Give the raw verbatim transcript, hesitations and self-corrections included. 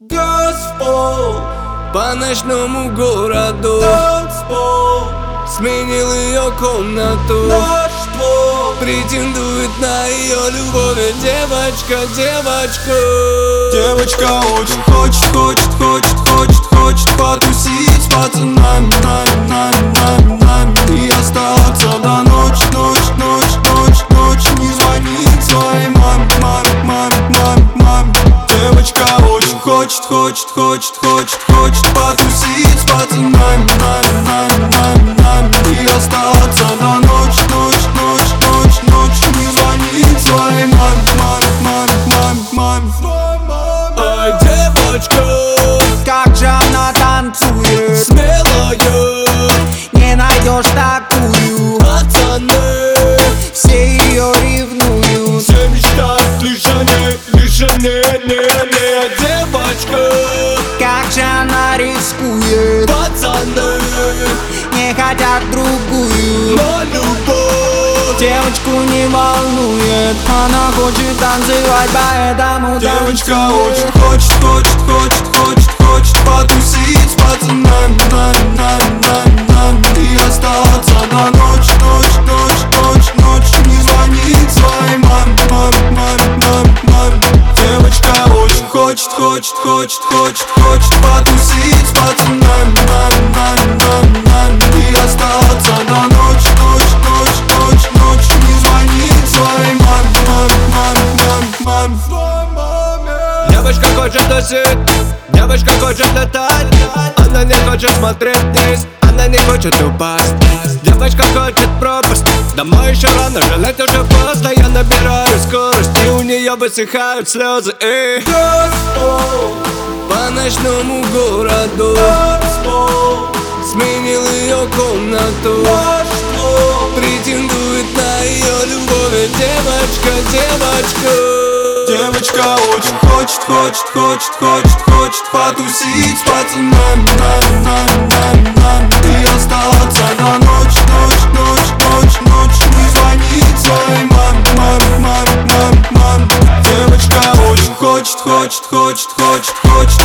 Танцпол по ночному городу. Танцпол сменил ее комнату. Наш пол претендует на ее любовь. Девочка, девочка. Девочка очень хочет, хочет, хочет, хочет, хочет потусить с пацанами, нами, нами, нами, нами. И остаться до ночи, ночь, ночь, ночь, ночь. Не звонить своей маме, маме, маме, маме, маме. Девочка очень хочет, хочет, хочет, хочет, хочет потусить с пацанами, нами, нами, нами, нами. И остаться до ночи, ночь, ночь, ночь, ночь. Не звонить своей маме, маме, маме, маме, маме. Ой, девочка, как же она танцует, смелая, не найдешь такую. пацаны, Все ее ревнуют, все мечтают лишь о ней, лишь о ней, не, не. Девочка, как же она рискует, пацаны, не хотят другую. но любовь Девочку не волнует, она хочет танцевать, поэтому Девочка танцует. очень хочет, хочет, хочет, хочет, хочет потусить с пацанами, нами, нами, нами, нами. И остаться до ночи, ночь, ночь, ночь, ночь. Не звонить своей маме, маме, маме, маме, маме. Девочка очень хочет, хочет, хочет, хочет, хочет потусить с пацанами, нами, нами, нами, нами. И остаться до ночи, ночь, ночь, ночь, ночь. Не звонить своей маме, маме, маме, маме, маме. Девочка хочет тусить, девочка хочет летать. Она не хочет смотреть вниз, она не хочет упасть. Девочка хочет пропасть, домой еще рано, жалеть уже поздно. Я набираю скорость, и у нее высыхают слезы. И танцпол по ночному городу. Танцпол сменил ее комнату. Наш пол претендует на ее любовь. Девочка, девочка. Девочка очень хочет, хочет, хочет, хочет, хочет потусить с пацанами, нами, нами, нами, нами. И остаться до ночи, ночь, ночь, ночь, ночь. Не звонить своей маме, маме, маме, маме, маме. Девочка очень хочет, хочет, хочет, хочет, хочет